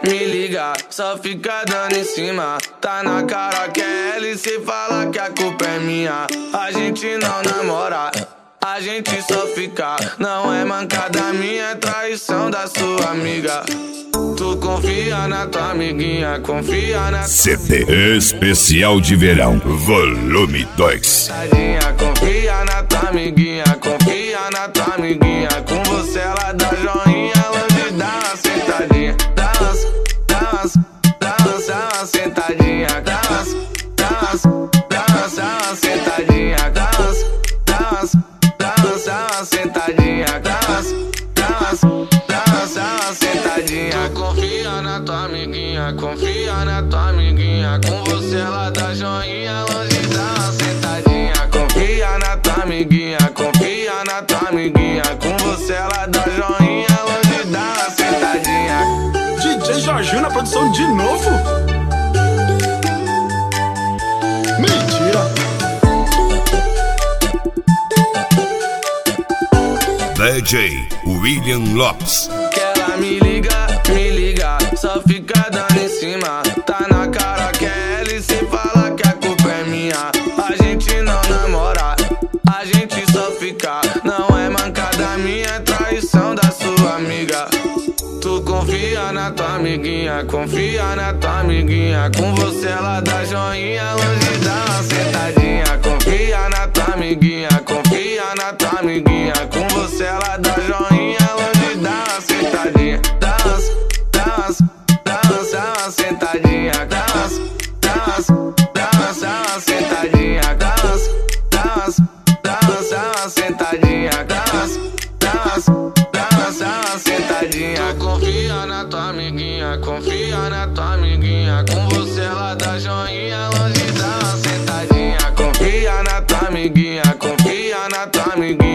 me liga, só fica dando em cima. Tá na cara que é ela e cê fala que a culpa é minha. A gente não namora, a gente só fica. Não é mancada minha, é traição da sua amiga. Tu confia na tua amiguinha, confia na CD especial de verão, volume 2. Confia na tua amiguinha, confia na tua amiguinha. Com você ela dá joinha, longe dá uma sentadinha. Dá uma sentadinha. Dá uma sentadinha. Dá uma sentadinha. Confia na tua amiguinha, confia na tua amiguinha. Com você ela dá joinha, longe dá uma sentadinha. Confia na tua amiguinha, confia na tua amiguinha. Com você ela dá joinha, longe dá uma sentadinha. DJ Jorginho na produção de novo? Mentira! DJ William Lopes. Que ela me liga, só fica dando em cima. Tá na cara que é ela e cê fala que a culpa é minha. A gente não namora, a gente só fica. Não é mancada minha, é traição da sua amiga. Tu confia na tua amiguinha, confia na tua amiguinha. Com você ela dá joinha, longe dá uma sentadinha. Confia na tua amiguinha, confia na tua amiguinha. Com você ela dá joinha, longe dá uma sentadinha. Dá uma sentadinha. Dá uma sentadinha. Dá uma sentadinha. Confia na tua amiguinha, confia na tua amiguinha. Com você ela dá joinha, longe dá uma sentadinha. Confia na tua amiguinha, confia na tua amiguinha.